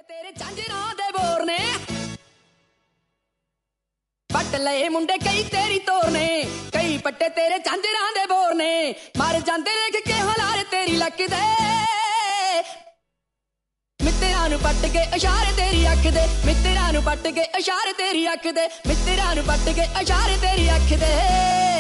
ਤੇਰੇ ਝਾਂਜਰਾਂ ਦੇ ਬੋਰ ਨੇ ਪੱਟ ਲਏ ਮੁੰਡੇ ਕਈ ਤੇਰੀ ਤੋਰ ਨੇ ਕਈ ਪੱਟੇ ਤੇਰੇ ਝਾਂਜਰਾਂ ਦੇ ਬੋਰ ਨੇ ਮਰ ਜਾਂਦੇ ਦੇਖ ਕੇ ਹਲਾਰੇ ਤੇਰੀ ਲੱਕ ਦੇ ਮਿੱਤਰਾਂ ਨੂੰ ਪੱਟ ਕੇ ਇਸ਼ਾਰੇ ਤੇਰੀ ਅੱਖ ਦੇ ਮਿੱਤਰਾਂ ਨੂੰ ਪੱਟ ਕੇ ਇਸ਼ਾਰੇ ਤੇਰੀ ਅੱਖ ਦੇ ਮਿੱਤਰਾਂ ਨੂੰ ਪੱਟ ਕੇ ਇਸ਼ਾਰੇ ਤੇਰੀ ਅੱਖ ਦੇ